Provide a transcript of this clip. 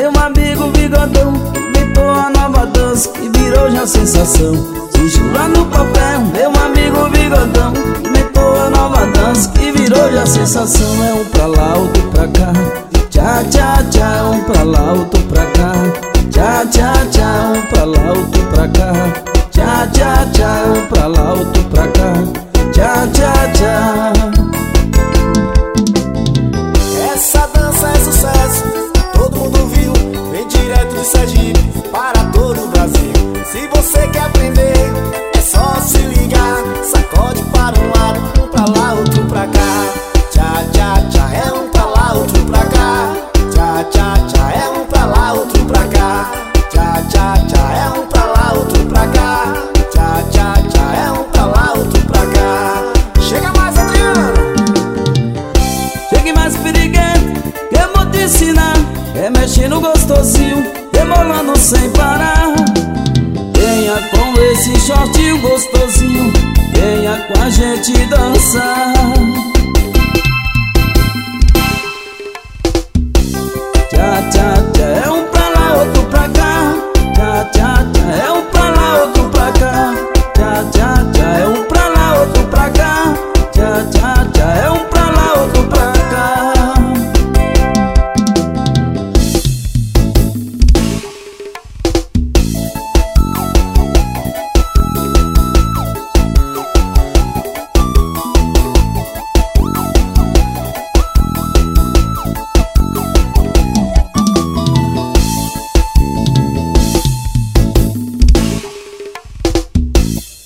meu amigo bigodão inventou a nova dança que virou já sensação. Se chula no papel, meu amigo bigodão inventou a nova dança que virou já sensação. É um pra lá, outro pra cá, tchá, tchá, tchá. É um pra lá, outro pra cá, tchá, tchá, tchá. Um pra lá, outro pra cá, tchá, tchá, tchá. Um pra lá, outro pra cá, tchá, tchá, tchá. Essa dança é sucesso, todo mundo viu, vem direto de Sergipe para todo o Brasil. Se você quer aprender, é só se ligar. Sacode para um lado, um pra lá, outro pra cá. Tchá, tchá, tchá, é um pra lá, outro pra cá. Tchá, tchá, tchá, é um pra lá, outro pra cá. Tchá, tchá, tchá, é um pra lá, outro pra cá. Tchá, tchá, tchá, é um pra lá, outro pra cá. Chega mais, Adriano! Chegue mais, piriguete, que eu vou te ensinar. É mexendo gostosinho, rebolando sem parar. Venha com esse shortinho gostosinho, venha com a gente dançar.